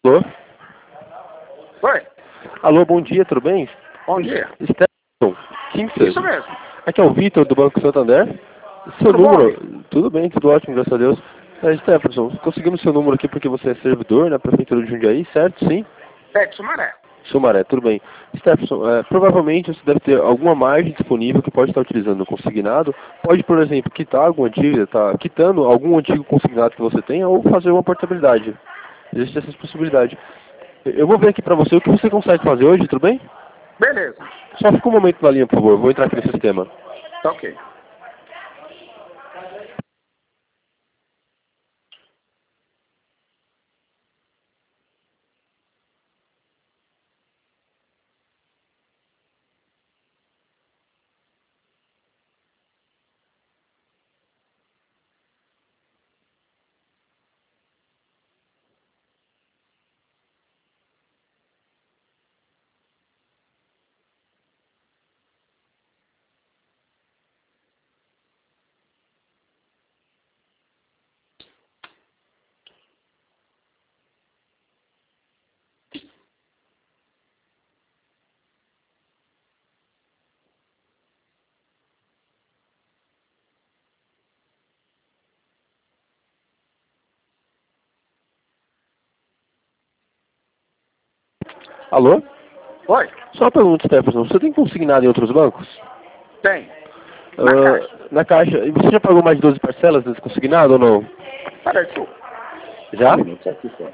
Alô? Oi, Alô, bom dia, tudo bem? bom dia. Stefano, Simpson. Isso mesmo. Aqui é o Vitor do Banco Santander. Seu Tudo bom, número, Vitor? tudo bem, tudo ótimo, graças a Deus. Stefano, conseguimos seu número aqui porque você é servidor na Prefeitura de Jundiaí, certo? Sim? Pet Sumaré. Sumaré, tudo bem. Stefano, provavelmente você deve ter alguma margem disponível que pode estar utilizando no consignado. Pode, por exemplo, quitar alguma dívida, tá quitando algum antigo consignado que você tenha ou fazer uma portabilidade. Existe essa possibilidade. Eu vou ver aqui pra você o que você consegue fazer hoje, tudo bem? Beleza. Só fica um momento na linha, por favor. Vou entrar aqui no sistema. Tá ok. Alô? Oi, Só uma pergunta, Stefano. Você tem consignado em outros bancos? tem. Na caixa. Na Caixa. E você já pagou mais de 12 parcelas nesse consignado ou não? Peraí, só. Já? Um minuto, aqui só.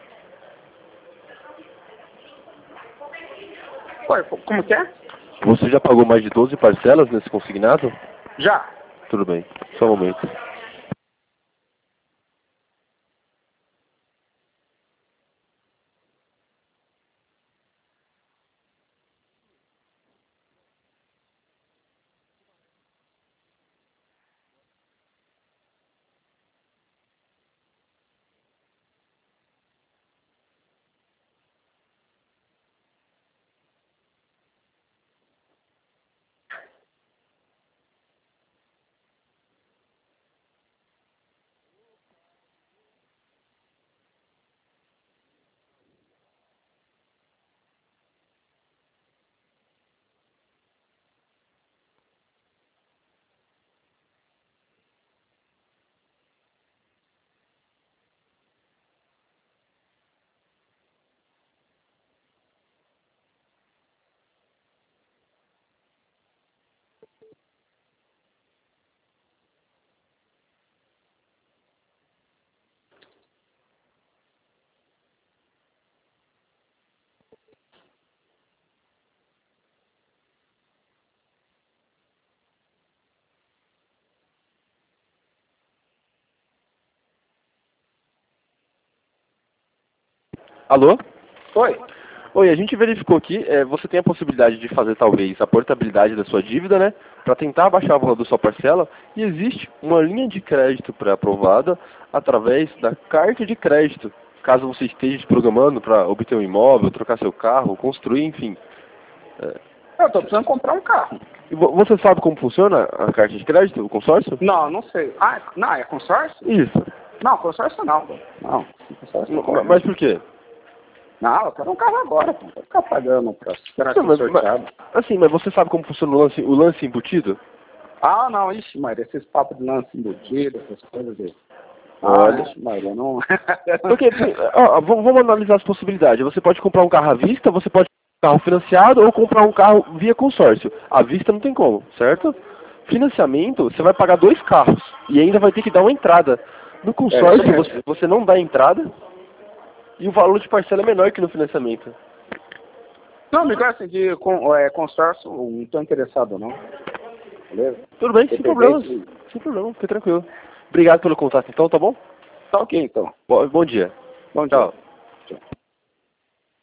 Oi, como que é? Você já pagou mais de 12 parcelas nesse consignado? Já. Tudo bem. Só um momento. Alô? Oi. Oi, a gente verificou aqui, você tem a possibilidade de fazer talvez a portabilidade da sua dívida, né? Para tentar baixar o valor da sua parcela. E existe uma linha de crédito pré-aprovada através da carta de crédito. Caso você esteja se programando para obter um imóvel, trocar seu carro, construir, enfim. Eu tô precisando comprar um carro. E você sabe como funciona a carta de crédito, o consórcio? Não, não sei. Ah, não, é consórcio? Isso. Não, consórcio não. Não, consórcio não. Mas por quê? Não, eu quero um carro agora, pô. Vou ficar pagando pra esperar Não, ser sorteado. assim, mas você sabe como funciona o lance embutido? Ah, não, ixi, Maria, esses papos de lance embutido, essas coisas aí. Ah, Olha. ixi, Maria, não. Porque, vamos analisar as possibilidades. Você pode comprar um carro à vista, você pode comprar um carro financiado ou comprar um carro via consórcio. À vista não tem como, certo? Financiamento, você vai pagar 2 carros e ainda vai ter que dar uma entrada. No consórcio, isso mesmo. você não dá entrada e o valor de parcela é menor que no financiamento. Não, amigo, assim, de consórcio, não estou interessado, não. Beleza? Tudo bem, sem problemas. Sem problema, fica tranquilo. Obrigado pelo contato então, tá bom? Tá ok, então. Bom dia. Bom dia. Tchau. Tchau.